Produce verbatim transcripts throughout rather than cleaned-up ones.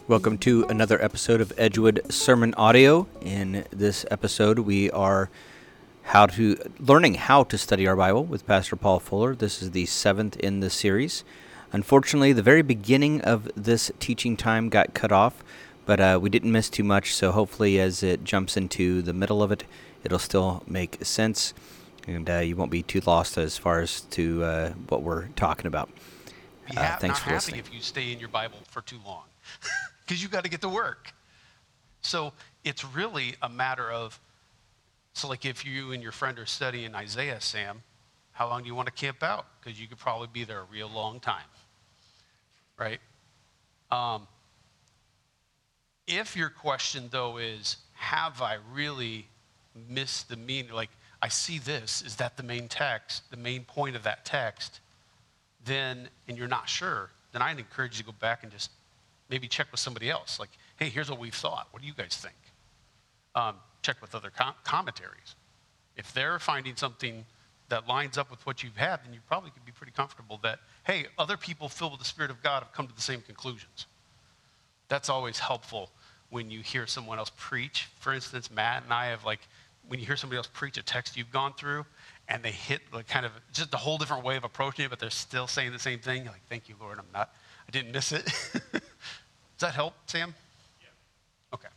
Welcome to another episode of Edgewood Sermon Audio. In this episode, we are how to learning how to study our Bible with Pastor Paul Fuller. This is the seventh in the series. Unfortunately, the very beginning of this teaching time got cut off, but uh, we didn't miss too much, so hopefully as it jumps into the middle of it, it'll still make sense, and uh, you won't be too lost as far as to uh, what we're talking about. Be Uh, ha- thanks not for happy listening. if you stay in your Bible for too long, because you got to get to work. So it's really a matter of, so like if you and your friend are studying Isaiah, Sam, how long do you want to camp out? Because you could probably be there a real long time, right? Um, if your question, though, is, have I really missed the meaning? Like, I see this, is that the main text, the main point of that text? Then, and you're not sure, then I'd encourage you to go back and just maybe check with somebody else. Like, hey, here's what we've thought. What do you guys think? Um, check with other com- commentaries. If they're finding something that lines up with what you've had, then you probably could be pretty comfortable that, hey, other people filled with the Spirit of God have come to the same conclusions. That's always helpful when you hear someone else preach. For instance, Matt and I have, like, when you hear somebody else preach a text you've gone through, and they hit like kind of just a whole different way of approaching it, but they're still saying the same thing. You're like, thank you, Lord, I'm not, I didn't miss it. Does that help, Sam? Yeah. Okay.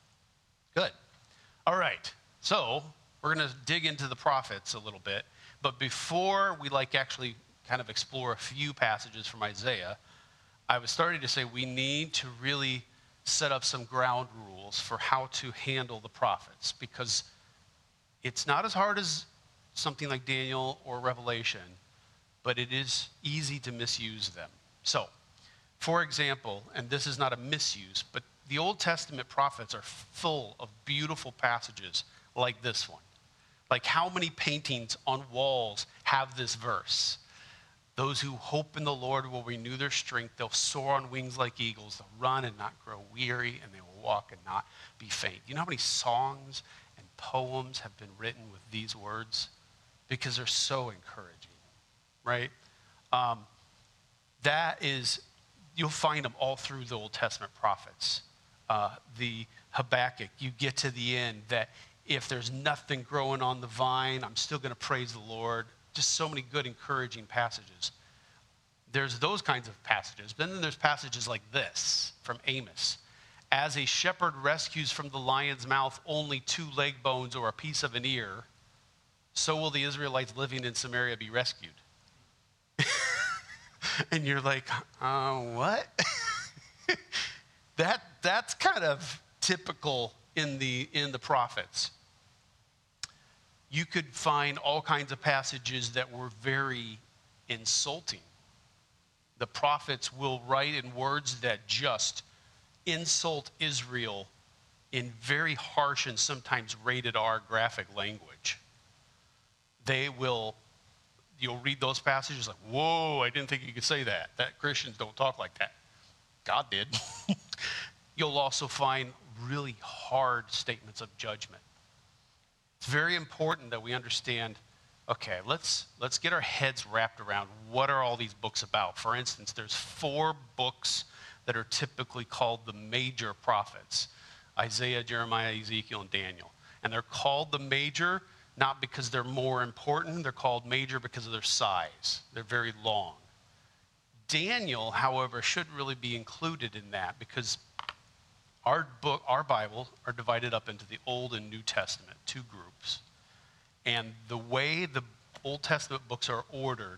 Good. All right. So we're going to dig into the prophets a little bit. But before we like actually kind of explore a few passages from Isaiah, I was starting to say we need to really set up some ground rules for how to handle the prophets, because it's not as hard as something like Daniel or Revelation, but it is easy to misuse them. So, for example, and this is not a misuse, but the Old Testament prophets are full of beautiful passages like this one. Like, how many paintings on walls have this verse? Those who hope in the Lord will renew their strength. They'll soar on wings like eagles. They'll run and not grow weary, and they will walk and not be faint. You know how many songs and poems have been written with these words? Because they're so encouraging, right? Um, that is, you'll find them all through the Old Testament prophets. Uh, the Habakkuk, you get to the end that if there's nothing growing on the vine, I'm still going to praise the Lord. Just so many good, encouraging passages. There's those kinds of passages. But then there's passages like this from Amos. As a shepherd rescues from the lion's mouth only two leg bones or a piece of an ear, so will the Israelites living in Samaria be rescued. And you're like, uh, what? that that's kind of typical in the in the prophets. You could find all kinds of passages that were very insulting. The prophets will write in words that just insult Israel in very harsh and sometimes rated R graphic language. They will, you'll read those passages like, whoa, I didn't think you could say that. That Christians don't talk like that. God did. You'll also find really hard statements of judgment. It's very important that we understand, okay, let's let's get our heads wrapped around what are all these books about. For instance, there's four books that are typically called the major prophets: Isaiah, Jeremiah, Ezekiel, and Daniel. And they're called the major not because they're more important, they're called major because of their size. They're very long. Daniel, however, should really be included in that because our book, our Bible, are divided up into the Old and New Testament, two groups. And the way the Old Testament books are ordered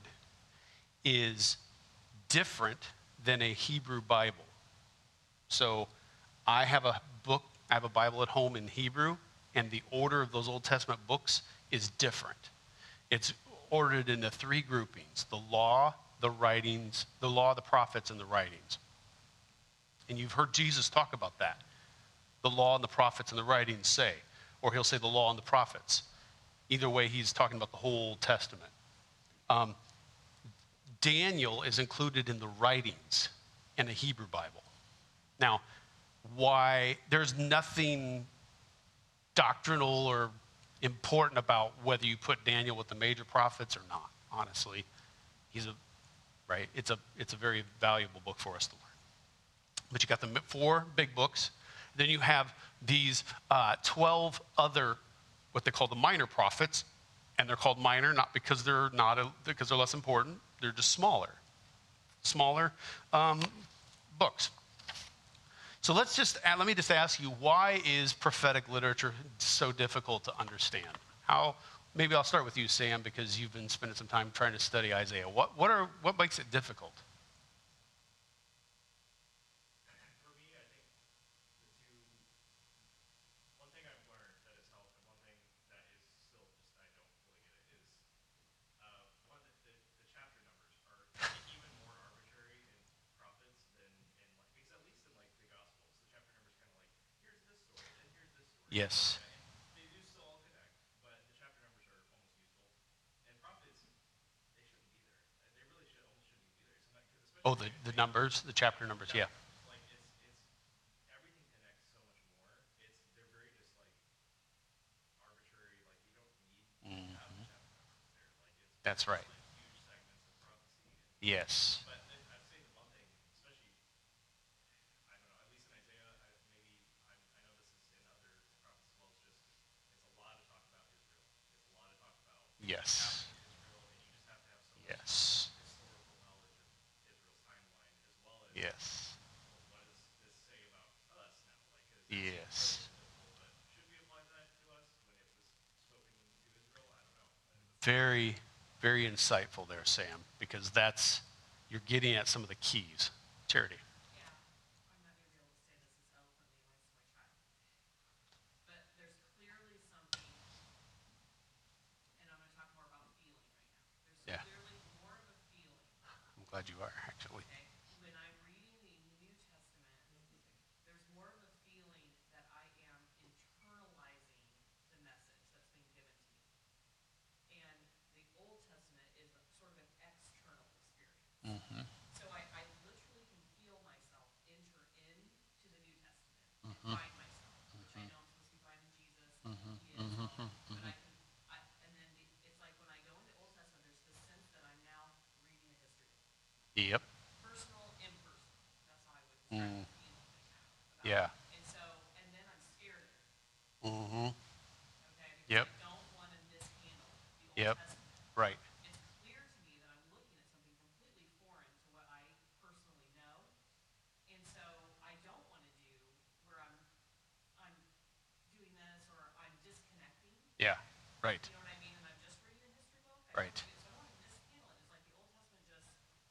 is different than a Hebrew Bible. So I have a book, I have a Bible at home in Hebrew, and the order of those Old Testament books is different. It's ordered into three groupings: the law, the writings, the law, the prophets, and the writings. And you've heard Jesus talk about that. The law and the prophets and the writings say, or he'll say the law and the prophets. Either way, he's talking about the whole Old Testament. Um, Daniel is included in the writings in a Hebrew Bible. Now, why? There's nothing doctrinal or important about whether you put Daniel with the major prophets or not, honestly. He's a, right? It's a, it's a very valuable book for us to learn. but you got the four big books. Then you have these uh, twelve other, what they call the minor prophets, and they're called minor not because they're not a, because they're less important. They're just smaller, smaller um, books. So let's just let me just ask you, why is prophetic literature so difficult to understand? How? Maybe I'll start with you, Sam, because you've been spending some time trying to study Isaiah. What what are what makes it difficult? Yes. They do still all connect, but the chapter numbers are almost useful. And prophets, they shouldn't be there. They really should almost shouldn't even be there. Sometimes, because Oh, especially the, the numbers, the chapter numbers, yeah. like it's it's everything connects so much more. It's they're very just like arbitrary. Like you don't need to have the chapter numbers there. Like it's That's right. like huge segments of prophecy. And, Yes. but then I'd say the one thing, especially I don't know, at least in Isaiah, I, maybe I'm, I know this is in other prophets as well. It's just it's a lot of talk about Israel. It's a lot of talk about Yes. happening in Israel, and you just have to have so much Yes. historical knowledge of Israel's timeline as well as Yes. well, what does this say about us now? Like, is Yes. difficult, but should we apply that to us when it was spoken to Israel? I don't know. Very, very insightful there, Sam, because that's, you're getting at some of the keys. Charity. Yeah, I'm not going to be able to say this as eloquently as my child. But there's clearly something, and I'm going to talk more about feeling right now. There's Yeah. clearly more of a feeling, I'm glad you are, actually. okay? When I'm reading the New Testament, there's more of a feeling that I am internalizing the message that's being given to me. And the Old Testament is a, sort of an external experience. Mm-hmm. So I, I literally can feel myself enter into the New Testament Mm-hmm. and find myself, which I know I'm supposed to be finding Jesus. And he is all, but I can, I, and then the, it's like when I go into Old Testament, there's this sense that I'm now reading a history book. Yep. Personal, impersonal. That's how I would describe Mm. the feeling I have. About Yeah. it. And so, and then I'm scared of it. Mm-hmm. Okay, because Yep. I don't want to mishandle the Old Yep. Testament. Right. It's clear to me that I'm looking at something completely foreign to what I personally know, and so I don't want to do where I'm I'm doing this or I'm disconnecting. Yeah. Right. You know what I mean? And I'm just reading a history book. I Right. Don't want to, so I don't want to mishandle it. It's like the Old Testament just.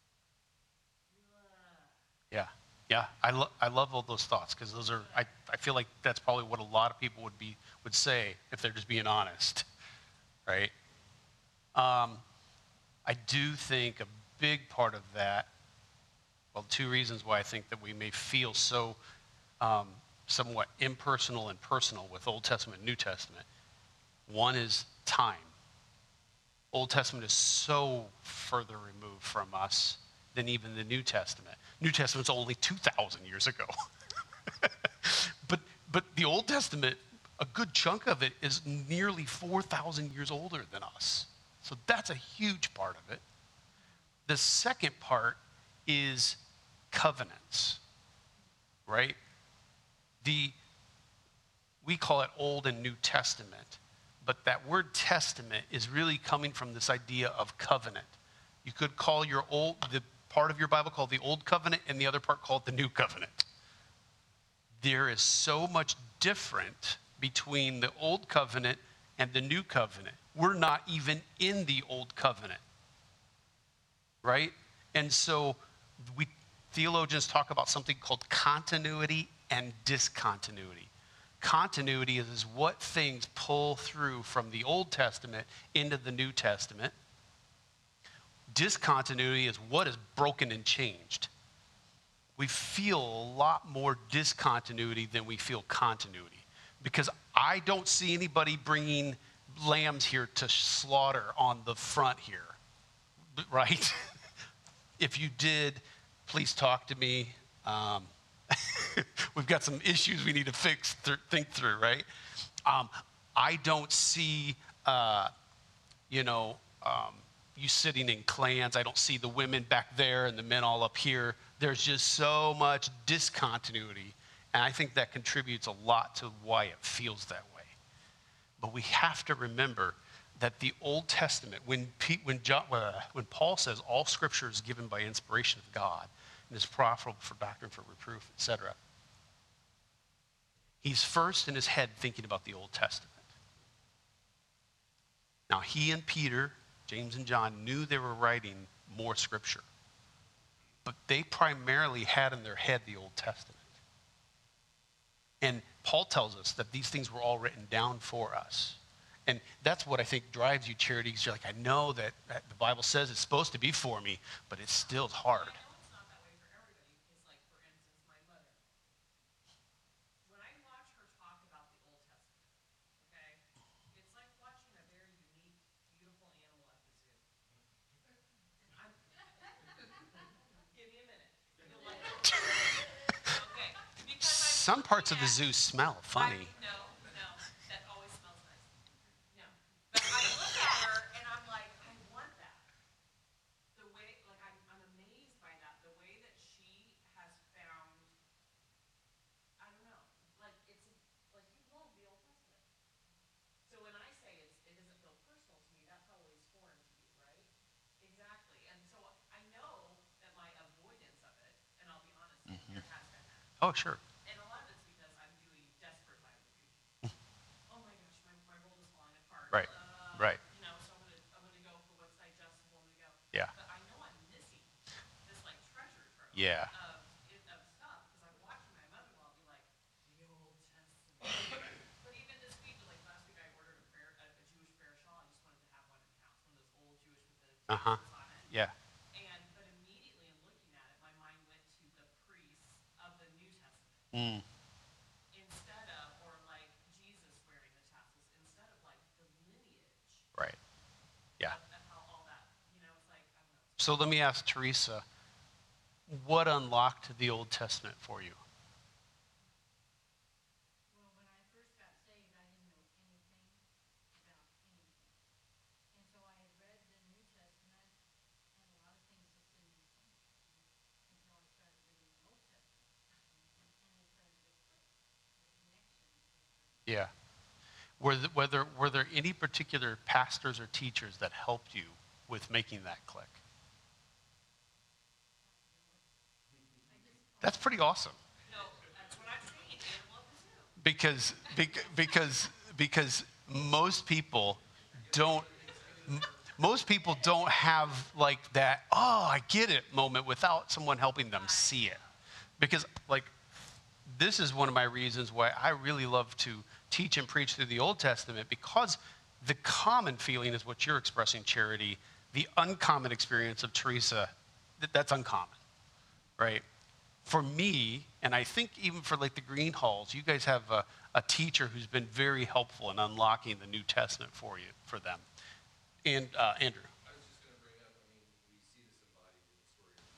Ugh. Yeah. Yeah. I, lo- I love all those thoughts because those are, I, I feel like that's probably what a lot of people would be, would say if they're just being honest. Right. Um, I do think a big part of that, well, two reasons why I think that we may feel so um, somewhat impersonal and personal with Old Testament and New Testament. One is time. Old Testament is so further removed from us than even the New Testament. New Testament's only two thousand years ago. but, but the Old Testament, a good chunk of it is nearly four thousand years older than us. So that's a huge part of it. The second part is covenants, right? The, we call it Old and New Testament, but that word testament is really coming from this idea of covenant. You could call your old, the part of your Bible called the Old Covenant and the other part called the New Covenant. There is so much different between the Old Covenant and the New Covenant. We're not even in the Old Covenant, right? And so we theologians talk about something called continuity and discontinuity. Continuity is what things pull through from the Old Testament into the New Testament. Discontinuity is what is broken and changed. We feel a lot more discontinuity than we feel continuity because I don't see anybody bringing lambs here to slaughter on the front here, right? If you did, please talk to me. Um, we've got some issues we need to fix, th- think through, right? Um, I don't see, uh, you know, um, you sitting in clans. I don't see the women back there and the men all up here. There's just so much discontinuity. And I think that contributes a lot to why it feels that way. But we have to remember that the Old Testament, when, Pete, when, John, uh, when Paul says all Scripture is given by inspiration of God and is profitable for doctrine, for reproof, et cetera, he's first in his head thinking about the Old Testament. Now, he and Peter, James and John, knew they were writing more Scripture, but they primarily had in their head the Old Testament. And Paul tells us that these things were all written down for us. And that's what I think drives you, Charity, because you're like, I know that, that the Bible says it's supposed to be for me, but it's still hard. I know it's not that way for everybody, because like, for instance, my mother, when I watch her talk about the Old Testament, okay, it's like watching a very unique, beautiful animal at the zoo. I'm, give me a minute. You'll like it. Okay, because I'm Some parts of the looking zoo at- smell funny. I, no, no, that always smells nice. No, but I look at her and I'm like, I want that. The way, like, I'm, I'm amazed by that. The way that she has found, I don't know, like, it's, like, you love the Old Testament. So when I say it's, it doesn't feel personal to me, that's always foreign to you, right? Exactly. And so I know that my avoidance of it, and I'll be honest, there has been that. Oh, sure. And a lot of it's because I'm doing desperate Bible reading. Oh my gosh, my, my world is falling apart. Right, Uh, right. You know, so I'm gonna I'm gonna go for what's digestible. I'm gonna go. Yeah. But I know I'm missing this like treasure trove Yeah. of it- of stuff because I'm watching my mother-in-law be like the Old Testament. But even this week, like last week, I ordered a prayer a, a Jewish prayer shawl. I just wanted to have one in the house, one of those old Jewish with the Uh-huh. Jesus on it. Yeah. And but immediately in looking at it, my mind went to the priests of the New Testament Mm. instead of, or like Jesus wearing the tassels, instead of like the lineage Right. Yeah. of, of how all that, you know, it's like, I don't know. So let me ask Teresa, what unlocked the Old Testament for you? Well, when I first got saved, I didn't know anything about anything. And so I had read the New Testament, and a lot of things just didn't make sense to me until I started reading the Old Testament. And it started to click, the connections. Yeah. Were th- whether were there any particular pastors or teachers that helped you with making that click? That's pretty awesome. No, that's what I'm saying, animal of the zoo. Because bec- because because most people don't m- most people don't have like that, oh, I get it moment without someone helping them see it. Because like this is one of my reasons why I really love to teach and preach through the Old Testament, because the common feeling is what you're expressing, Charity. The uncommon experience of Teresa, that, that's uncommon, right? For me, and I think even for like the Green Halls, you guys have a, a teacher who's been very helpful in unlocking the New Testament for you, for them. And uh, Andrew. I was just going to bring up, I mean, we see this embodied in the story of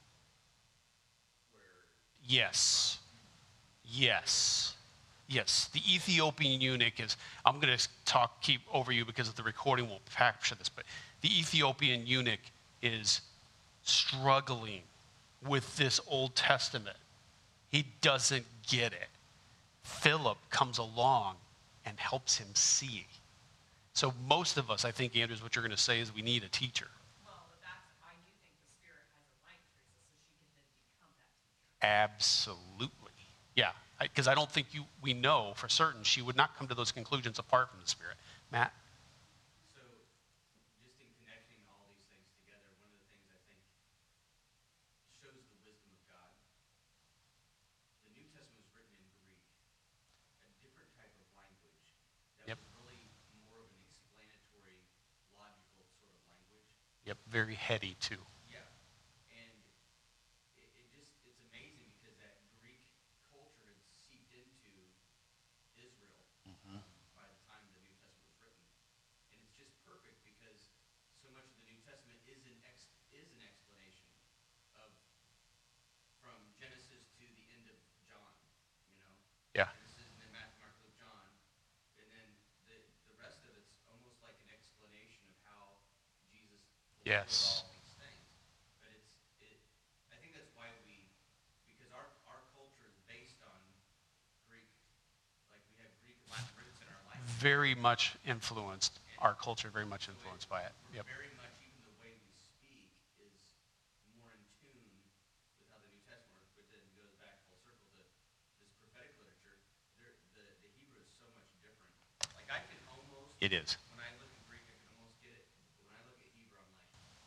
where Yes. Yes. Yes. The Ethiopian eunuch is, I'm going to talk, keep over you because the recording will capture this, but the Ethiopian eunuch is struggling with this Old Testament. He doesn't get it. Philip comes along and helps him see. So most of us, I think, Andrew, is what you're going to say is we need a teacher. Well, but that's, I do think the Spirit has a light, Teresa, so she can then become that teacher. Absolutely. Yeah, because I, I don't think you, we know for certain she would not come to those conclusions apart from the Spirit. Matt? So, just in connecting all these things together, one of the things I think shows the wisdom of God. The New Testament was written in Greek, a different type of language that Yep. was really more of an explanatory, logical sort of language. Yep, very heady too. Yeah, and it, it just, it's amazing because that Greek culture had seeped into Israel um, by the time the New Testament was written. And it's just perfect because so much of the New Testament is an ex, is an explanation of from Genesis to the end of John, you know? Yeah. Genesis and then Matthew, Mark, Luke, John. And then the, the rest of it's almost like an explanation of how Jesus Yes. all these things. But it's it. I think that's why we, because our our culture is based on Greek, like we have Greek and Latin roots in our life. Very much influenced. Our culture very much influenced by it. We're Yep. very much, even the way we speak is more in tune with how the New Testament works, which then goes back full circle to this prophetic literature. There, the, the Hebrew is so much different. Like I can almost, It is. when I look at Greek, I can almost get it. But when I look at Hebrew, I'm like,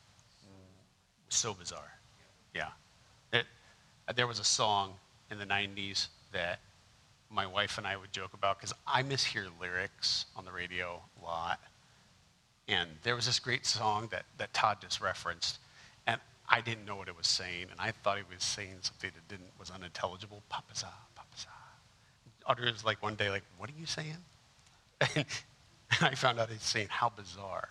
So bizarre. Yeah. It, there was a song in the nineties that my wife and I would joke about because I mishear lyrics on the radio a lot. And there was this great song that, that Todd just referenced, and I didn't know what it was saying, and I thought he was saying something that didn't was unintelligible. Papasa, papasa. Audrey was like one day, like, "What are you saying?" And I found out he's saying, "How bizarre."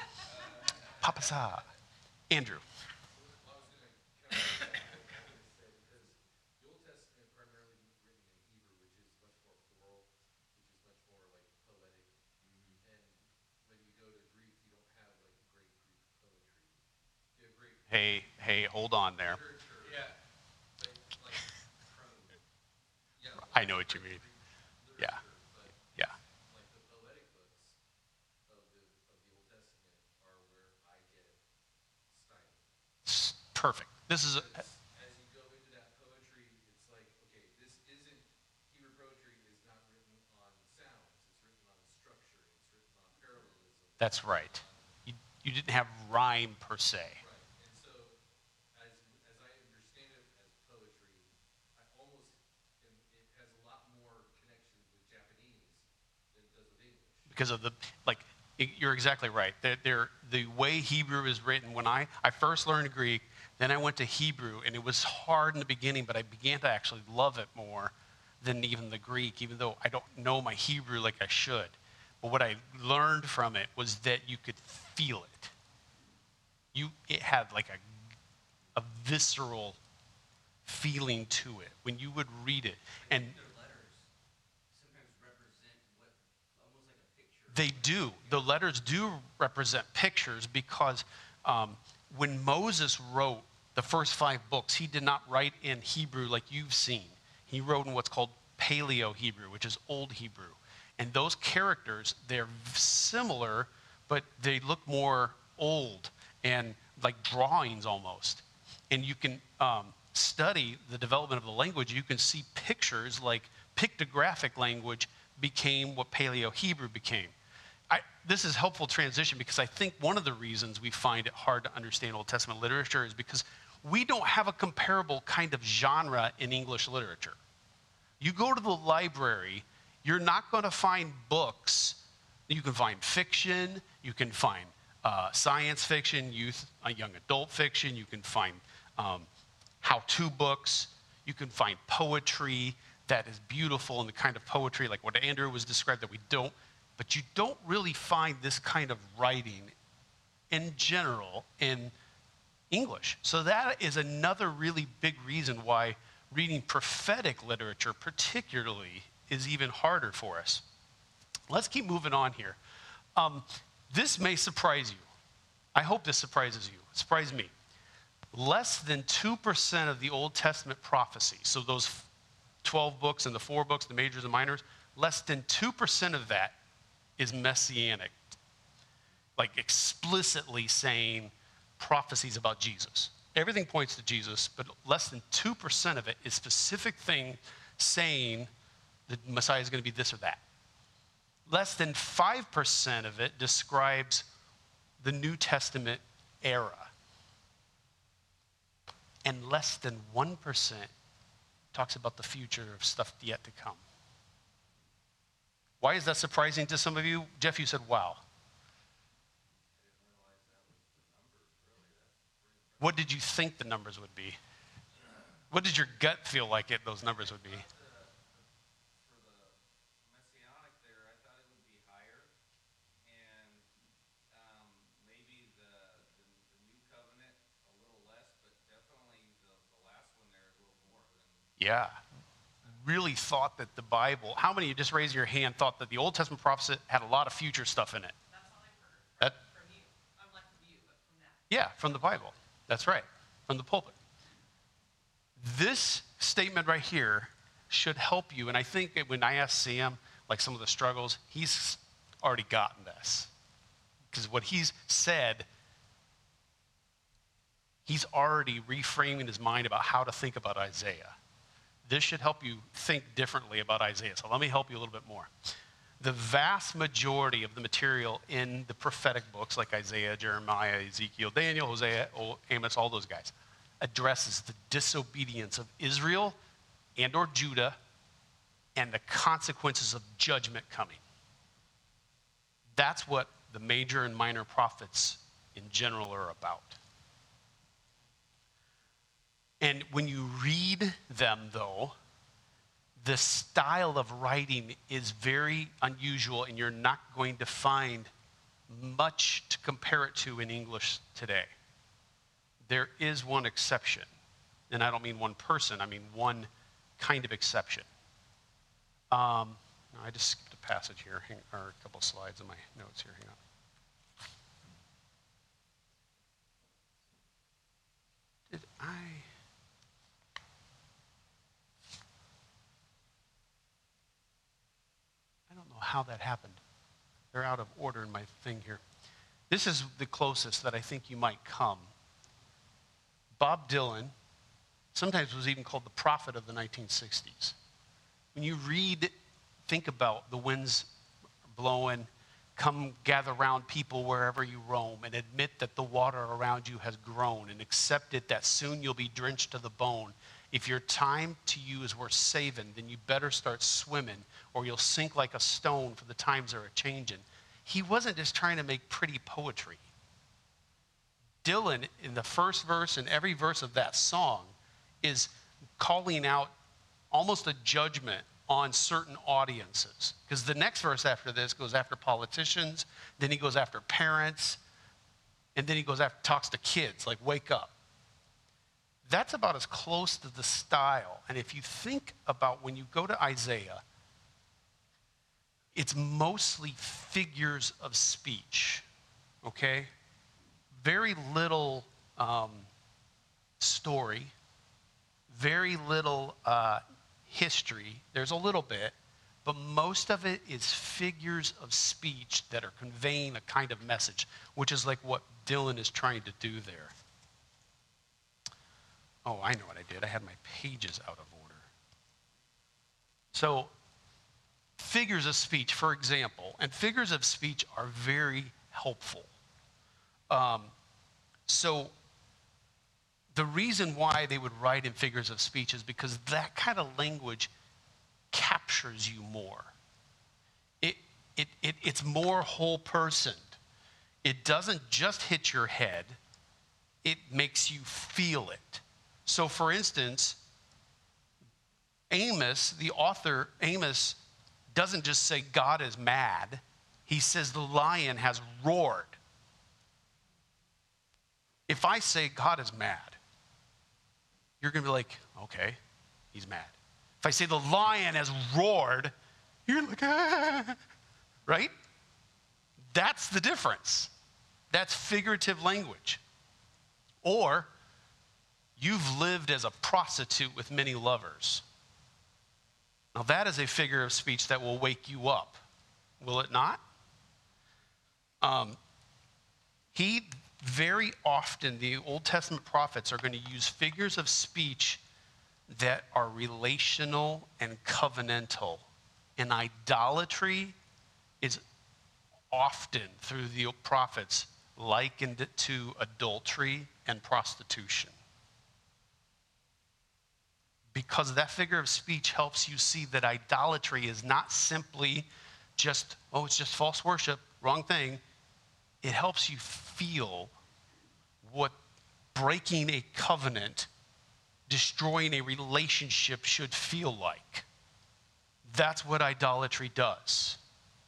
Papasa. Andrew. Well, I was going to kind of say, because the Old Testament primarily written in Hebrew, which is much more floral, which is much more like poetic. And when you go to Greek, you don't have like great Greek poetry. You have great Hey, hey, hold on there. literature. Yeah. Like, like prose. Yeah. I know what you mean. Literature, Yeah. But Yeah. like the poetic books of the of the Old Testament are where I get stymied. S- Perfect. This is a, As, as you go into that poetry, it's like, okay, this isn't, Hebrew poetry is not written on sounds, it's written on structure, it's written on parallelism. that's right. You, you didn't have rhyme per se. Right, and so, as, as I understand it as poetry, I almost, and it has a lot more connections with Japanese than it does with English. Because of the, like, y- you're exactly right. They're, they're, the way Hebrew is written, when I, I first learned Greek, then I went to Hebrew, and it was hard in the beginning, but I began to actually love it more than even the Greek, even though I don't know my Hebrew like I should. But what I learned from it was that you could feel it. You, it had like a, a visceral feeling to it when you would read it. And their letters sometimes represent what, almost like a picture. they do. The letters do represent pictures because um, when Moses wrote the first five books, he did not write in Hebrew like you've seen. He wrote in what's called Paleo Hebrew, which is Old Hebrew. And those characters, they're similar, but they look more old and like drawings almost. And you can um, study the development of the language. You can see pictures like pictographic language became what Paleo Hebrew became. I, this is helpful transition because I think one of the reasons we find it hard to understand Old Testament literature is because we don't have a comparable kind of genre in English literature. You go to the library, you're not going to find books. You can find fiction, you can find uh, science fiction, youth, uh, young adult fiction, you can find um, how-to books, you can find poetry that is beautiful and the kind of poetry like what Andrew was described that we don't, but you don't really find this kind of writing in general in English. So that is another really big reason why reading prophetic literature particularly is even harder for us. Let's keep moving on here. Um, this may surprise you. I hope this surprises you. It surprised me. Less than two percent of the Old Testament prophecy, so those twelve books and the four books, the majors and minors, less than two percent of that is messianic, like explicitly saying prophecies about Jesus. Everything points to Jesus, but less than two percent of it is specific thing saying the Messiah is going to be this or that. Less than five percent of it describes the New Testament era. And less than one percent talks about the future of stuff yet to come. Why is that surprising to some of you? Jeff, you said, wow. What did you think the numbers would be? What did your gut feel like it, those numbers would be? For the messianic there, I thought it would be higher, and um, maybe the, the the new covenant a little less, but definitely the, the last one there is a little more than. Yeah. Really thought that the Bible, how many, just raise your hand, thought that the Old Testament prophecy had a lot of future stuff in it? That's all I've heard That, from you. I'm like from you, but from that. Yeah, from the Bible. That's right, from the pulpit. This statement right here should help you. And I think that when I asked Sam, like some of the struggles, he's already gotten this. Because what he's said, he's already reframing his mind about how to think about Isaiah. This should help you think differently about Isaiah. So let me help you a little bit more. The vast majority of the material in the prophetic books like Isaiah, Jeremiah, Ezekiel, Daniel, Hosea, Amos, all those guys, addresses the disobedience of Israel and or Judah and the consequences of judgment coming. That's what the major and minor prophets in general are about. And when you read them, though, the style of writing is very unusual, and you're not going to find much to compare it to in English today. There is one exception, and I don't mean one person, I mean one kind of exception. Um, no, I just skipped a passage here, hang, or a couple slides in my notes here, hang on. Did I... I don't know how that happened. They're out of order in my thing here. This is the closest that I think you might come. Bob Dylan sometimes was even called the prophet of the nineteen sixties. When you read, think about the winds blowing, come gather around people wherever you roam, and admit that the water around you has grown, and accept it that soon you'll be drenched to the bone. If your time to you is worth saving, then you better start swimming, or you'll sink like a stone, for the times are a-changing. He wasn't just trying to make pretty poetry. Dylan, in the first verse and every verse of that song, is calling out almost a judgment on certain audiences. Because the next verse after this goes after politicians, then he goes after parents, and then he goes after, talks to kids, like, wake up. That's about as close to the style. And if you think about when you go to Isaiah, it's mostly figures of speech, okay? Very little um, story, very little uh, history. There's a little bit, but most of it is figures of speech that are conveying a kind of message, which is like what Dylan is trying to do there. Oh, I know what I did. I had my pages out of order. So, figures of speech, for example, and figures of speech are very helpful. Um, so, the reason why they would write in figures of speech is because that kind of language captures you more. It, it, it, it's more whole-personed. It doesn't just hit your head. It makes you feel it. So, for instance, Amos, the author, Amos, doesn't just say God is mad. He says the lion has roared. If I say God is mad, you're going to be like, okay, he's mad. If I say the lion has roared, you're like, ah, right? That's the difference. That's figurative language. Or, you've lived as a prostitute with many lovers. Now, that is a figure of speech that will wake you up, will it not? Um, he very often, the Old Testament prophets are going to use figures of speech that are relational and covenantal. And idolatry is often, through the prophets, likened to adultery and prostitution. Because that figure of speech helps you see that idolatry is not simply just, oh, it's just false worship, wrong thing. It helps you feel what breaking a covenant, destroying a relationship should feel like. That's what idolatry does.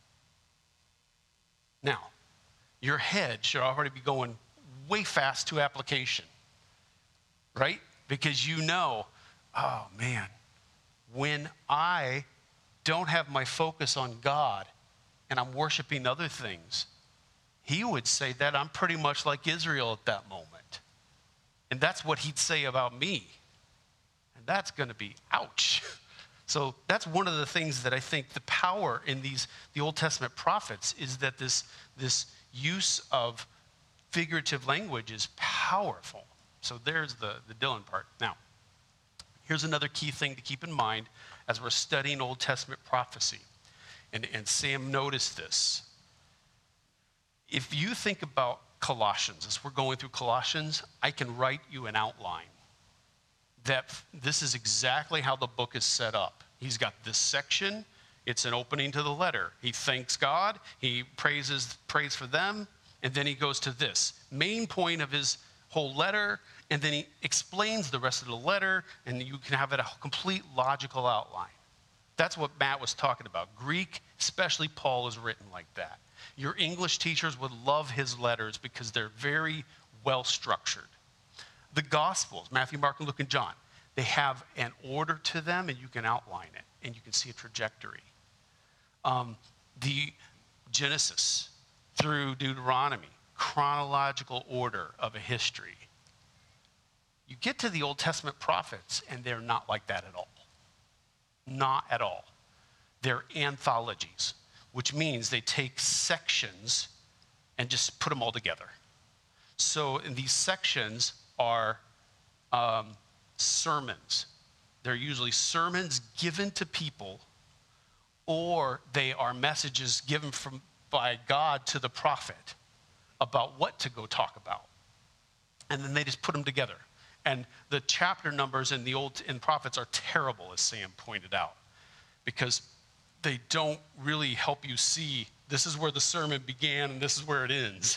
Now, your head should already be going way fast to application, right? Because you know, oh man, when I don't have my focus on God and I'm worshiping other things, he would say that I'm pretty much like Israel at that moment. And that's what he'd say about me. And that's going to be ouch. So that's one of the things that I think the power in these the Old Testament prophets is that this, this use of figurative language is powerful. So there's the, the Dylan part. Now, here's another key thing to keep in mind as we're studying Old Testament prophecy. And, and Sam noticed this. If you think about Colossians, as we're going through Colossians, I can write you an outline that this is exactly how the book is set up. He's got this section. It's an opening to the letter. He thanks God. He praises, prays for them. And then he goes to this main point of his whole letter. And then he explains the rest of the letter. And you can have it a complete logical outline. That's what Matt was talking about. Greek, especially Paul, is written like that. Your English teachers would love his letters because they're very well structured. The Gospels, Matthew, Mark, and Luke, and John, they have an order to them, and you can outline it, and you can see a trajectory. Um, the Genesis through Deuteronomy, chronological order of a history. You get to the Old Testament prophets, and they're not like that at all. Not at all. They're anthologies, which means they take sections and just put them all together. So in these sections are um, sermons. They're usually sermons given to people, or they are messages given from by God to the prophet about what to go talk about. And then they just put them together. And the chapter numbers in the old in prophets are terrible, as Sam pointed out, because they don't really help you see this is where the sermon began and this is where it ends.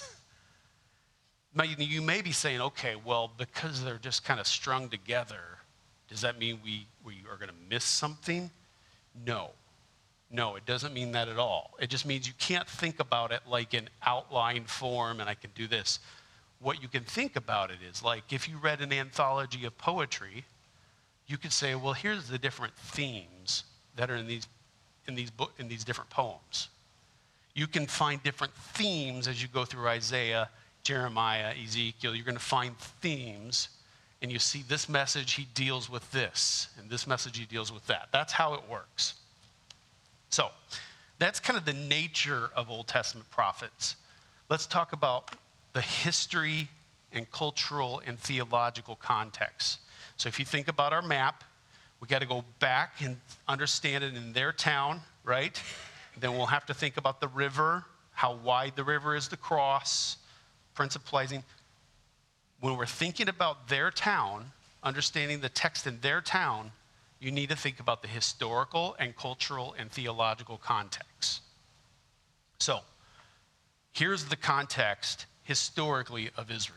Now, you may be saying, okay, well, because they're just kind of strung together, does that mean we, we are going to miss something? No. No, it doesn't mean that at all. It just means you can't think about it like an outline form and I can do this. What you can think about it is like if you read an anthology of poetry, you could say, well, here's the different themes that are in these in these book in these different poems. You can find different themes as you go through Isaiah, Jeremiah, Ezekiel. You're going to find themes, and you see this message, he deals with this, and this message, he deals with that. That's how it works. So that's kind of the nature of Old Testament prophets. Let's talk about the history and cultural and theological context. So if you think about our map, we got to go back and understand it in their town, right? Then we'll have to think about the river, how wide the river is to cross, principalizing. When we're thinking about their town, understanding the text in their town, you need to think about the historical and cultural and theological context. So here's the context historically of Israel.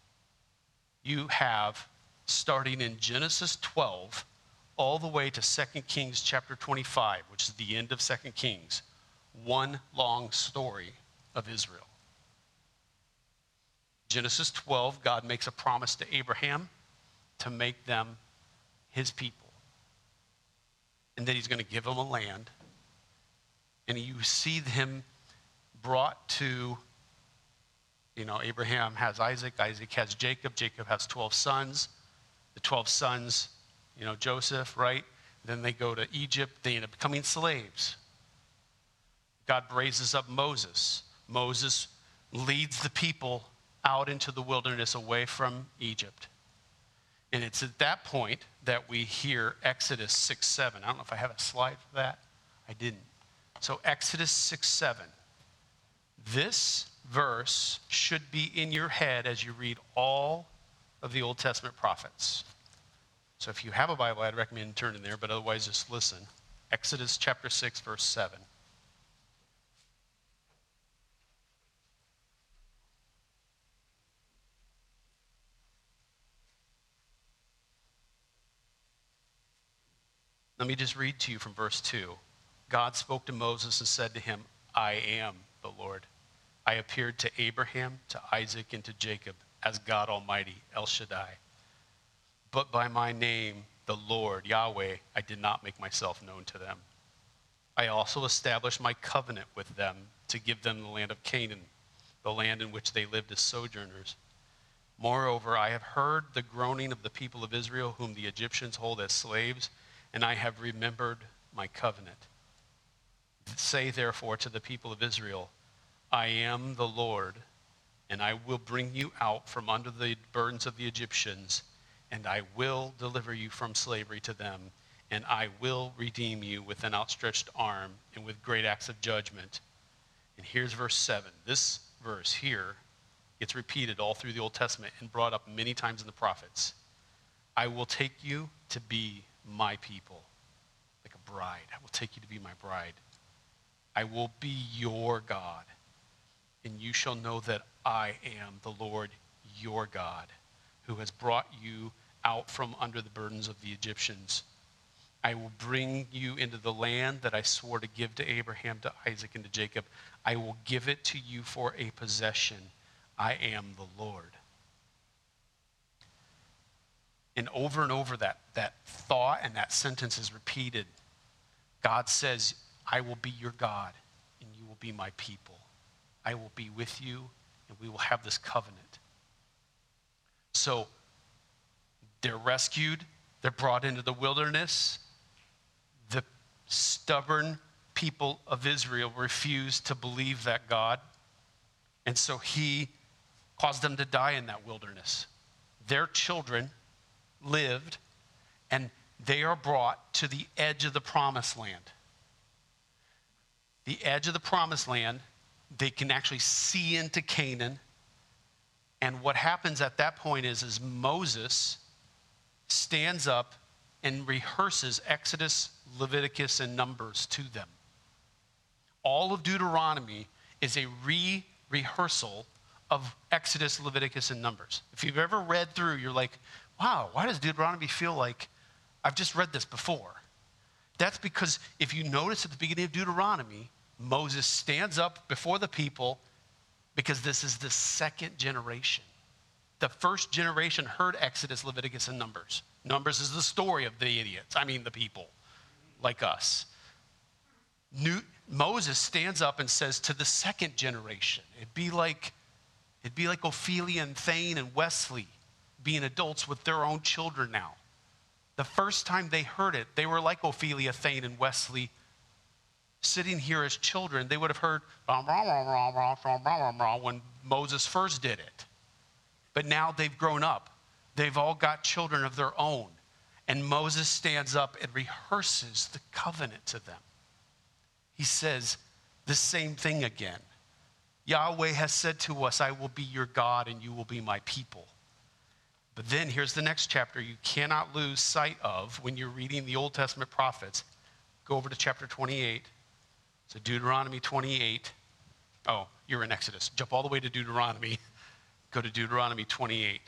You have, starting in Genesis twelve, all the way to Second Kings chapter twenty-five, which is the end of Second Kings, one long story of Israel. Genesis twelve, God makes a promise to Abraham to make them his people. And that he's going to give them a land. And you see him brought to, you know, Abraham has Isaac, Isaac has Jacob, Jacob has twelve sons. The twelve sons, you know, Joseph, right? Then they go to Egypt. They end up becoming slaves. God raises up Moses. Moses leads the people out into the wilderness away from Egypt. And it's at that point that we hear Exodus six seven. I don't know if I have a slide for that. I didn't. So Exodus six seven. This verse should be in your head as you read all of the Old Testament prophets. So if you have a Bible, I'd recommend turning there, but otherwise just listen. Exodus chapter six, verse seven. Let me just read to you from verse two. God spoke to Moses and said to him, I am the Lord. I appeared to Abraham, to Isaac, and to Jacob as God Almighty, El Shaddai. But by my name, the Lord, Yahweh, I did not make myself known to them. I also established my covenant with them to give them the land of Canaan, the land in which they lived as sojourners. Moreover, I have heard the groaning of the people of Israel, whom the Egyptians hold as slaves, and I have remembered my covenant. Say therefore to the people of Israel, I am the Lord, and I will bring you out from under the burdens of the Egyptians, and I will deliver you from slavery to them, and I will redeem you with an outstretched arm and with great acts of judgment. And here's verse seven. This verse here gets repeated all through the Old Testament and brought up many times in the prophets. I will take you to be my people, like a bride. I will take you to be my bride. I will be your God, and you shall know that I am the Lord your God, who has brought you out from under the burdens of the Egyptians. I will bring you into the land that I swore to give to Abraham, to Isaac, and to Jacob. I will give it to you for a possession. I am the Lord. And over and over that, that thought and that sentence is repeated. God says, I will be your God, and you will be my people. I will be with you, and we will have this covenant. So they're rescued. They're brought into the wilderness. The stubborn people of Israel refused to believe that God. And so he caused them to die in that wilderness. Their children lived, and they are brought to the edge of the promised land. The edge of the promised land, they can actually see into Canaan. And what happens at that point is, is Moses stands up and rehearses Exodus, Leviticus, and Numbers to them. All of Deuteronomy is a re-rehearsal of Exodus, Leviticus, and Numbers. If you've ever read through, you're like, wow, why does Deuteronomy feel like I've just read this before? That's because if you notice at the beginning of Deuteronomy, Moses stands up before the people because this is the second generation. The first generation heard Exodus, Leviticus, and Numbers. Numbers is the story of the idiots. I mean the people, like us. New, Moses stands up and says to the second generation, it'd be like, it'd be like Ophelia and Thane and Wesley being adults with their own children now. The first time they heard it, they were like Ophelia, Thane, and Wesley sitting here as children. They would have heard when Moses first did it. But now they've grown up. They've all got children of their own. And Moses stands up and rehearses the covenant to them. He says the same thing again. Yahweh has said to us, I will be your God and you will be my people. But then here's the next chapter you cannot lose sight of when you're reading the Old Testament prophets. Go over to chapter twenty-eight. So Deuteronomy twenty-eight. Oh, you're in Exodus. Jump all the way to Deuteronomy. Go to Deuteronomy twenty-eight.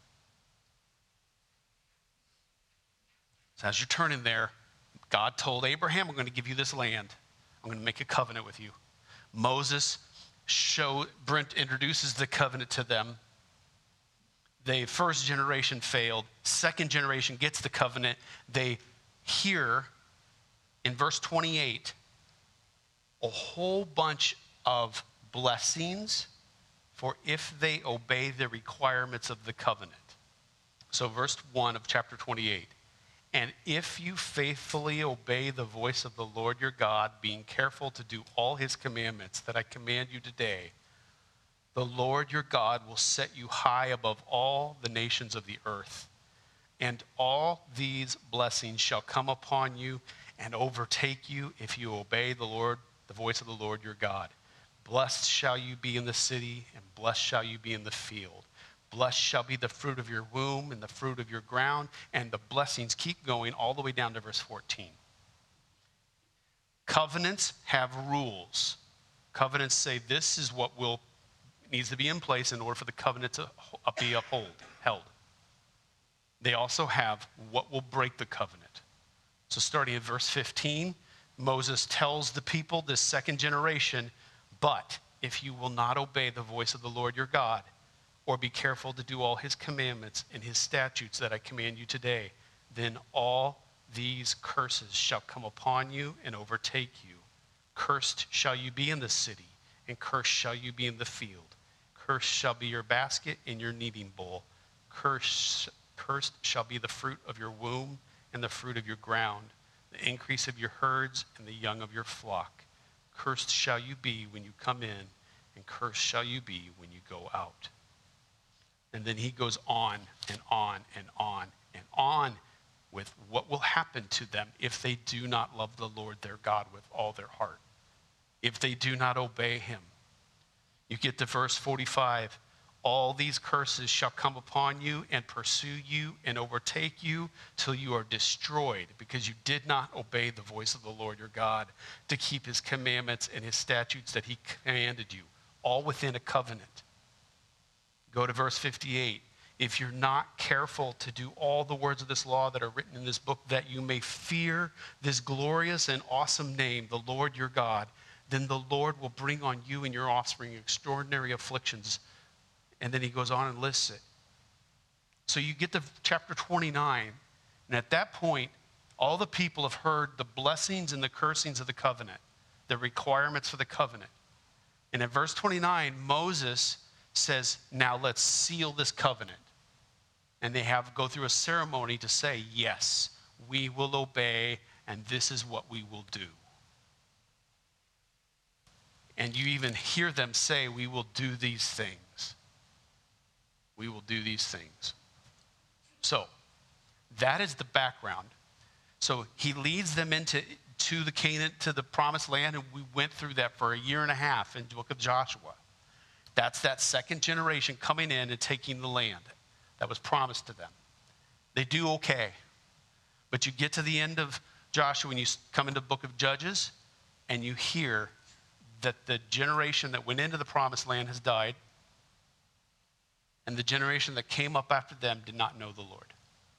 So as you're turning there, God told Abraham, I'm going to give you this land. I'm going to make a covenant with you. Moses show, Brent introduces the covenant to them. The first generation failed. Second generation gets the covenant. They hear in verse twenty-eight a whole bunch of blessings for if they obey the requirements of the covenant. So verse one of chapter twenty-eight. And if you faithfully obey the voice of the Lord your God, being careful to do all his commandments that I command you today, the Lord your God will set you high above all the nations of the earth. And all these blessings shall come upon you and overtake you if you obey the Lord, the voice of the Lord your God. Blessed shall you be in the city, and blessed shall you be in the field. Blessed shall be the fruit of your womb and the fruit of your ground, and the blessings keep going all the way down to verse fourteen. Covenants have rules. Covenants say this is what will needs to be in place in order for the covenant to be uphold, held. They also have what will break the covenant. So starting at verse fifteen, Moses tells the people, this second generation, but if you will not obey the voice of the Lord your God, or be careful to do all his commandments and his statutes that I command you today, then all these curses shall come upon you and overtake you. Cursed shall you be in the city, and cursed shall you be in the field. Cursed shall be your basket and your kneading bowl. Cursed, cursed shall be the fruit of your womb and the fruit of your ground, the increase of your herds and the young of your flock. Cursed shall you be when you come in, and cursed shall you be when you go out. And then he goes on and on and on and on with what will happen to them if they do not love the Lord their God with all their heart, if they do not obey him. You get to verse forty-five. All these curses shall come upon you and pursue you and overtake you till you are destroyed, because you did not obey the voice of the Lord your God to keep his commandments and his statutes that he commanded you, all within a covenant. Go to verse fifty-eight. If you're not careful to do all the words of this law that are written in this book, that you may fear this glorious and awesome name, the Lord your God, then the Lord will bring on you and your offspring extraordinary afflictions. And then he goes on and lists it. So you get to chapter twenty-nine, and at that point, all the people have heard the blessings and the cursings of the covenant, the requirements for the covenant. And in verse twenty-nine, Moses says, now let's seal this covenant. And they have go through a ceremony to say, yes, we will obey, and this is what we will do. And you even hear them say, we will do these things. We will do these things. So, that is the background. So he leads them into to the Canaan, to the promised land, and we went through that for a year and a half in the book of Joshua. That's that second generation coming in and taking the land that was promised to them. They do okay. But you get to the end of Joshua and you come into the book of Judges, and you hear that the generation that went into the promised land has died, and the generation that came up after them did not know the Lord.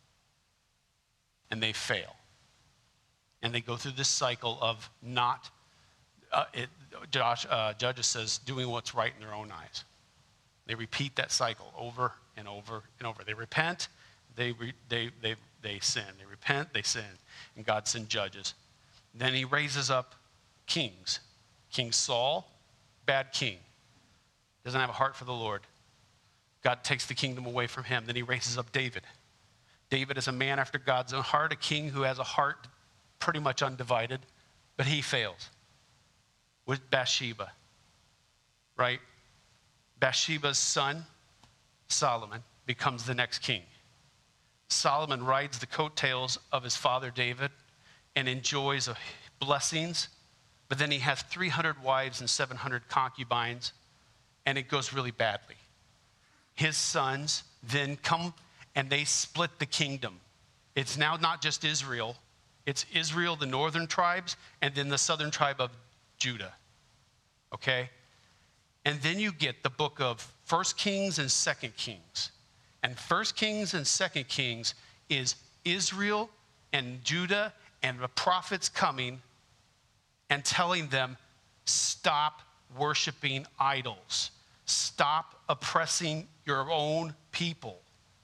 And they fail. And they go through this cycle of not, uh, it, Josh, uh, Judges says, doing what's right in their own eyes. They repeat that cycle over and over and over. They repent, they, re, they, they, they sin. They repent, they sin. And God sends judges. Then he raises up kings. King Saul, bad king. Doesn't have a heart for the Lord. God takes the kingdom away from him. Then he raises up David. David is a man after God's own heart, a king who has a heart pretty much undivided, but he fails with Bathsheba, right? Bathsheba's son, Solomon, becomes the next king. Solomon rides the coattails of his father David and enjoys blessings, but then he has three hundred wives and seven hundred concubines, and it goes really badly. His sons then come and they split the kingdom. It's now not just Israel. It's Israel, the northern tribes, and then the southern tribe of Judah. Okay? And then you get the book of First Kings and Second Kings. And First Kings and Second Kings is Israel and Judah and the prophets coming and telling them, stop worshiping idols. Stop oppressing your own people.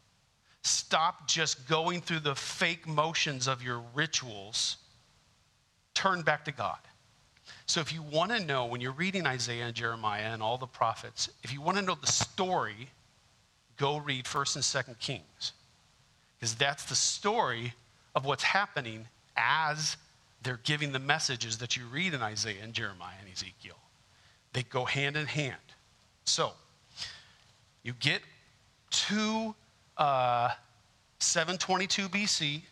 Stop just going through the fake motions of your rituals. Turn back to God. So if you want to know, when you're reading Isaiah and Jeremiah and all the prophets, if you want to know the story, go read First and Second Kings. Because that's the story of what's happening as they're giving the messages that you read in Isaiah and Jeremiah and Ezekiel. They go hand in hand. So, you get to uh, seven twenty-two B C,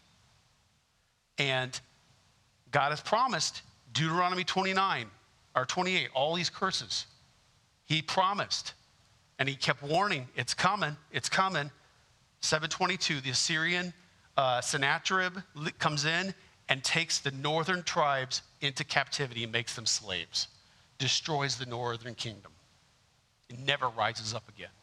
and God has promised Deuteronomy twenty-nine, or twenty-eight, all these curses. He promised, and he kept warning, it's coming, it's coming. seven twenty-two, the Assyrian uh, Sennacherib comes in and takes the northern tribes into captivity and makes them slaves, destroys the northern kingdom. It never rises up again.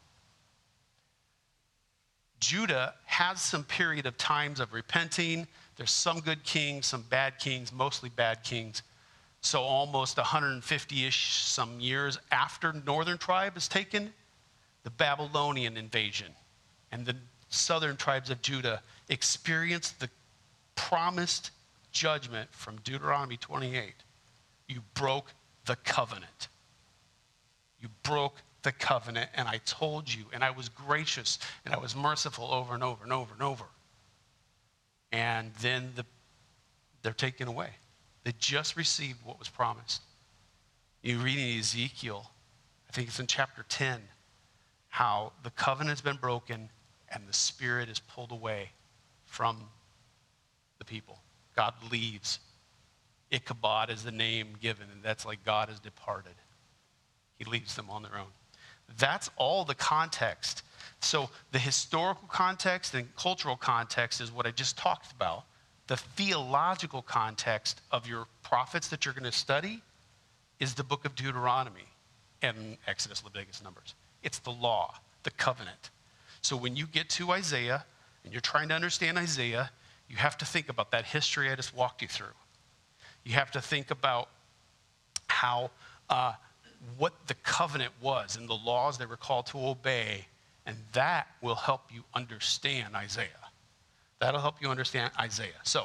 Judah has some period of times of repenting. There's some good kings, some bad kings, mostly bad kings. So almost one hundred fifty-ish some years after northern tribe is taken, the Babylonian invasion and the southern tribes of Judah experienced the promised judgment from Deuteronomy twenty-eight. You broke the covenant. You broke the covenant, and I told you, and I was gracious, and I was merciful over and over and over and over. And then the, they're taken away. They just received what was promised. You read in Ezekiel, I think it's in chapter ten, how the covenant's been broken and the Spirit is pulled away from the people. God leaves. Ichabod is the name given, and that's like God has departed. He leaves them on their own. That's all the context. So the historical context and cultural context is what I just talked about. The theological context of your prophets that you're going to study is the book of Deuteronomy and Exodus, Leviticus, Numbers. It's the law, the covenant. So when you get to Isaiah and you're trying to understand Isaiah, you have to think about that history I just walked you through. You have to think about how, uh, what the covenant was and the laws they were called to obey, and that will help you understand Isaiah. That'll help you understand Isaiah. So,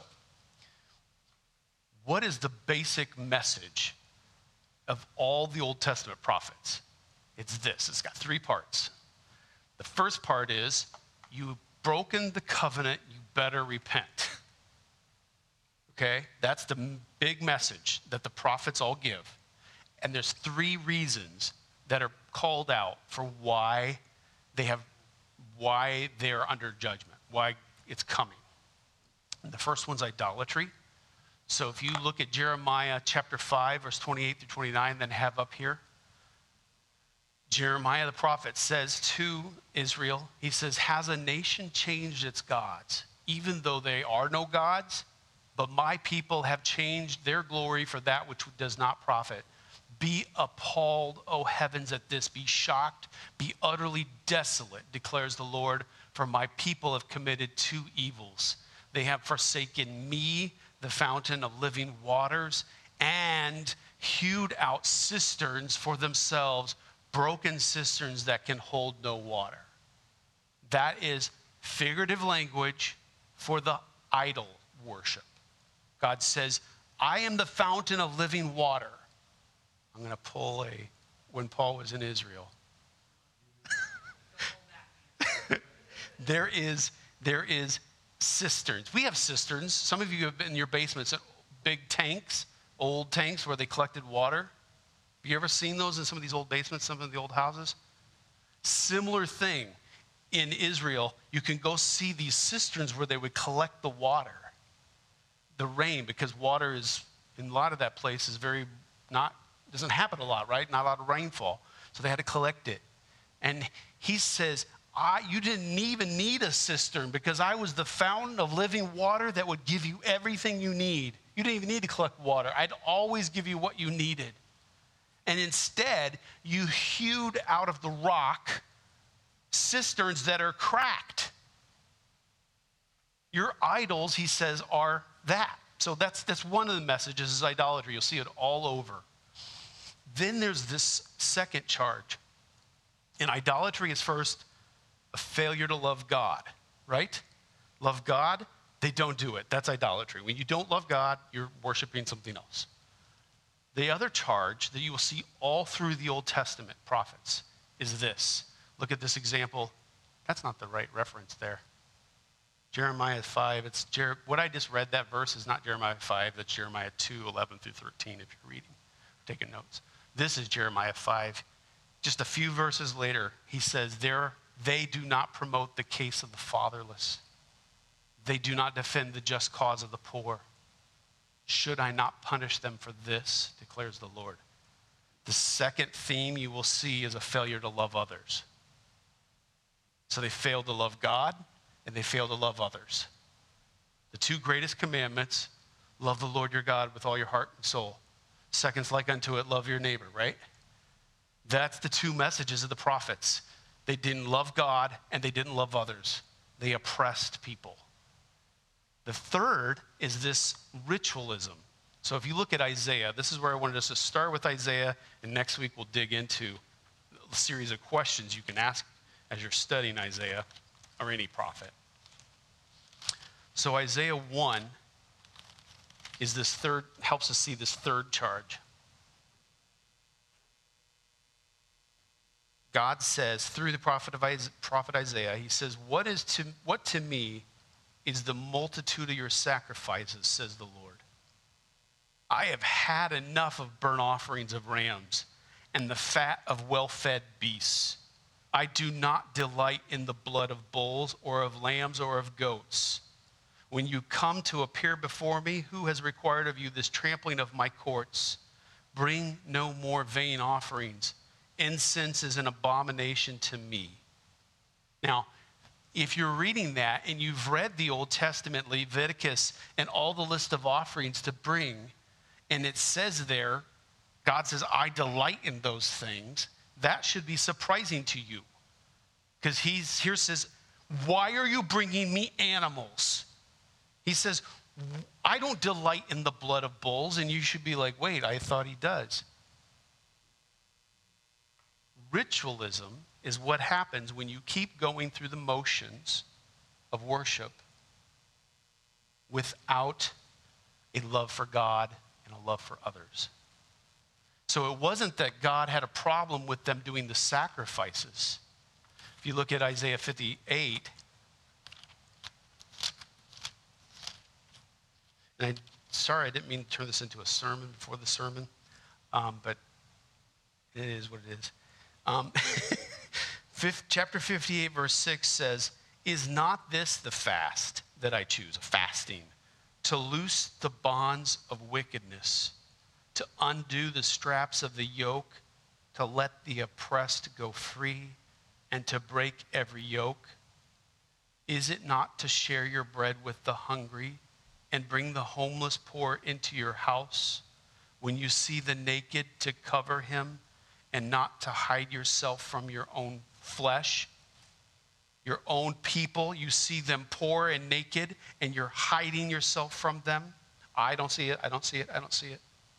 what is the basic message of all the Old Testament prophets? It's this. It's got three parts. The first part is, you've broken the covenant, you better repent. Okay? That's the big message that the prophets all give. And there's three reasons that are called out for why they have, why they're under judgment, why it's coming. And the first one's idolatry. So if you look at Jeremiah chapter five, verse twenty-eight through twenty-nine, then have up here, Jeremiah the prophet says to Israel, he says, has a nation changed its gods, even though they are no gods? But my people have changed their glory for that which does not profit. Be appalled, O heavens, at this. Be shocked, be utterly desolate, declares the Lord, for my people have committed two evils. They have forsaken me, the fountain of living waters, and hewed out cisterns for themselves, broken cisterns that can hold no water. That is figurative language for the idol worship. God says, I am the fountain of living water. I'm going to pull a, when Paul was in Israel. there is, there is cisterns. We have cisterns. Some of you have been in your basements, big tanks, old tanks where they collected water. Have you ever seen those in some of these old basements, some of the old houses? Similar thing in Israel. You can go see these cisterns where they would collect the water, the rain, because water is, in a lot of that place, is very not, doesn't happen a lot, right? Not a lot of rainfall. So they had to collect it. And he says, I, you didn't even need a cistern because I was the fountain of living water that would give you everything you need. You didn't even need to collect water. I'd always give you what you needed. And instead, you hewed out of the rock cisterns that are cracked. Your idols, he says, are that. So that's, that's one of the messages is idolatry. You'll see it all over. Then there's this second charge. And idolatry is first a failure to love God, right? Love God, they don't do it. That's idolatry. When you don't love God, you're worshiping something else. The other charge that you will see all through the Old Testament prophets is this. Look at this example. That's not the right reference there. Jeremiah five, it's Jer- what I just read, that verse is not Jeremiah five, that's Jeremiah two, eleven through thirteen if you're reading, taking notes. This is Jeremiah five. Just a few verses later, he says, there, they do not promote the case of the fatherless. They do not defend the just cause of the poor. Should I not punish them for this, declares the Lord. The second theme you will see is a failure to love others. So they fail to love God and they fail to love others. The two greatest commandments, love the Lord your God with all your heart and soul. Second's like unto it, love your neighbor, right? That's the two messages of the prophets. They didn't love God and they didn't love others. They oppressed people. The third is this ritualism. So if you look at Isaiah, this is where I wanted us to start with Isaiah, and next week we'll dig into a series of questions you can ask as you're studying Isaiah or any prophet. So Isaiah one is this third, helps us see this third charge. God says through the prophet, of Is- prophet Isaiah, he says, what is to what to me is the multitude of your sacrifices, says the Lord. I have had enough of burnt offerings of rams and the fat of well-fed beasts. I do not delight in the blood of bulls or of lambs or of goats. When you come to appear before me, who has required of you this trampling of my courts? Bring no more vain offerings. Incense is an abomination to me. Now, if you're reading that and you've read the Old Testament, Leviticus, and all the list of offerings to bring, and it says there, God says, I delight in those things, that should be surprising to you. Because he's here says, why are you bringing me animals? He says, I don't delight in the blood of bulls. And you should be like, wait, I thought he does. Ritualism is what happens when you keep going through the motions of worship without a love for God and a love for others. So it wasn't that God had a problem with them doing the sacrifices. If you look at Isaiah fifty-eight, and I, sorry, I didn't mean to turn this into a sermon before the sermon, um, but it is what it is. Um, fifth, chapter fifty-eight, verse six says, is not this the fast that I choose, fasting, to loose the bonds of wickedness, to undo the straps of the yoke, to let the oppressed go free, and to break every yoke? Is it not to share your bread with the hungry and bring the homeless poor into your house? When you see the naked, to cover him and not to hide yourself from your own flesh? Your own people, you see them poor and naked and you're hiding yourself from them? I don't see it, I don't see it, I don't see it.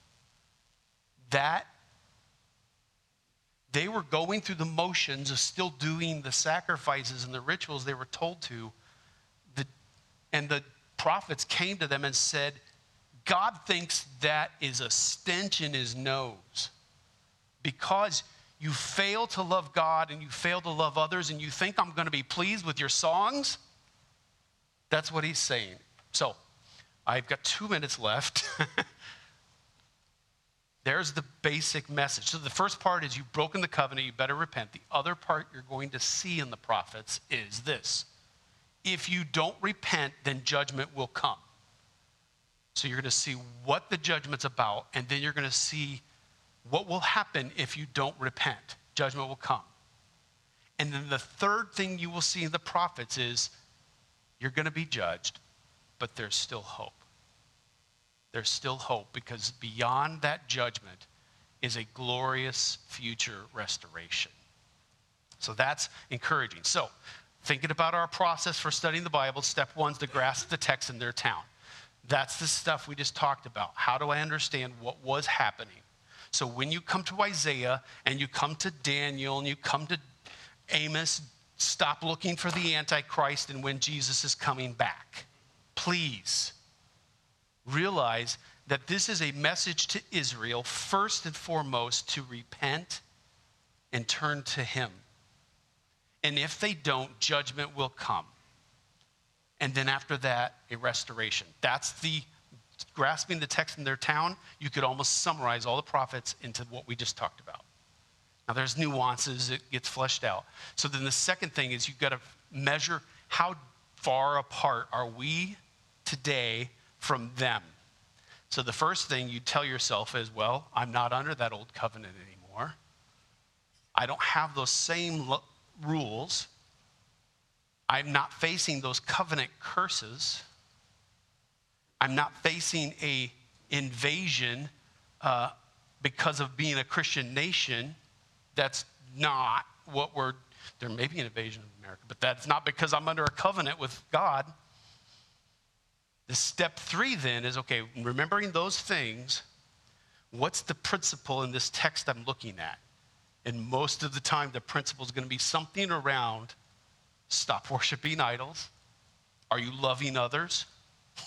That they were going through the motions of still doing the sacrifices and the rituals they were told to. The, and the prophets came to them and said, God thinks that is a stench in his nose. Because you fail to love God and you fail to love others and you think I'm going to be pleased with your songs? That's what he's saying. So, I've got two minutes left. There's the basic message. So the first part is you've broken the covenant, you better repent. The other part you're going to see in the prophets is this. If you don't repent, then judgment will come. So you're going to see what the judgment's about, and then you're going to see what will happen if you don't repent. Judgment will come. And then the third thing you will see in the prophets is you're going to be judged, but there's still hope. There's still hope, because beyond that judgment is a glorious future restoration. So that's encouraging. So thinking about our process for studying the Bible, step one is to grasp the text in their town. That's the stuff we just talked about. How do I understand what was happening? So when you come to Isaiah and you come to Daniel and you come to Amos, stop looking for the Antichrist and when Jesus is coming back. Please realize that this is a message to Israel, first and foremost, to repent and turn to him. And if they don't, judgment will come. And then after that, a restoration. That's the grasping the text in their town. You could almost summarize all the prophets into what we just talked about. Now there's nuances, it gets fleshed out. So then the second thing is you've got to measure how far apart are we today from them. So the first thing you tell yourself is, well, I'm not under that old covenant anymore. I don't have those same lo- rules. I'm not facing those covenant curses. I'm not facing a invasion uh, because of being a Christian nation. That's not what we're, there may be an invasion of America, but that's not because I'm under a covenant with God. The step three then is, okay, remembering those things, what's the principle in this text I'm looking at? And most of the time, the principle is going to be something around stop worshiping idols. Are you loving others?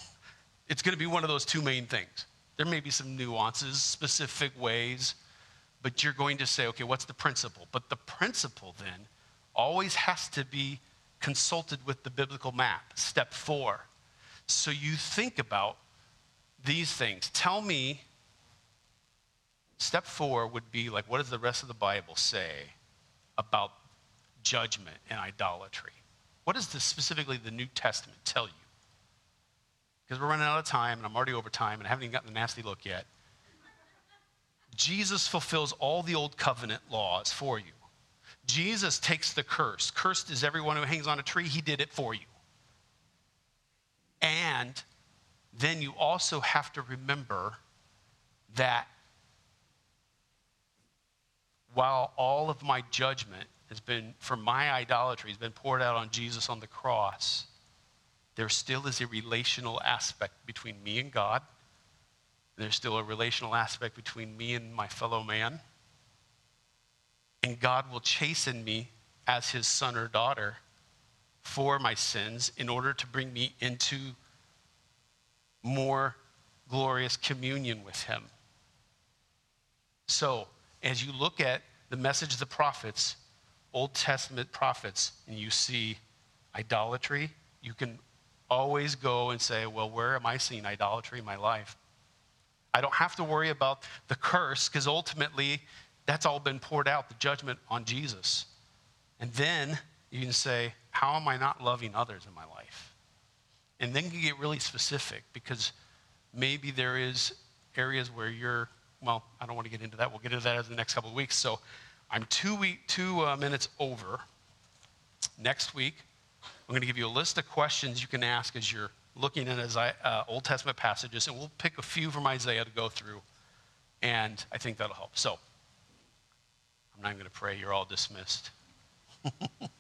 It's going to be one of those two main things. There may be some nuances, specific ways, But you're going to say, okay, what's the principle? But the principle then always has to be consulted with the biblical map. Step four. So you think about these things. Tell me, step four would be like, what does the rest of the Bible say about judgment and idolatry? What does this, specifically the New Testament, tell you? Because we're running out of time, and I'm already over time, and I haven't even gotten the nasty look yet. Jesus fulfills all the old covenant laws for you. Jesus takes the curse. Cursed is everyone who hangs on a tree. He did it for you. And then you also have to remember that while all of my judgment has been, for my idolatry, has been poured out on Jesus on the cross, there still is a relational aspect between me and God. There's still a relational aspect between me and my fellow man. And God will chasten me as his son or daughter for my sins in order to bring me into more glorious communion with him. So, as you look at the message of the prophets, Old Testament prophets, and you see idolatry, you can always go and say, well, where am I seeing idolatry in my life? I don't have to worry about the curse, because ultimately that's all been poured out, the judgment on Jesus. And then you can say, how am I not loving others in my life? And then you get really specific, because maybe there is areas where you're, well, I don't want to get into that. We'll get into that in the next couple of weeks. So I'm two, week, two uh, minutes over. Next week, I'm going to give you a list of questions you can ask as you're looking at uh, Old Testament passages, and we'll pick a few from Isaiah to go through, and I think that'll help. So I'm not going to pray. You're all dismissed.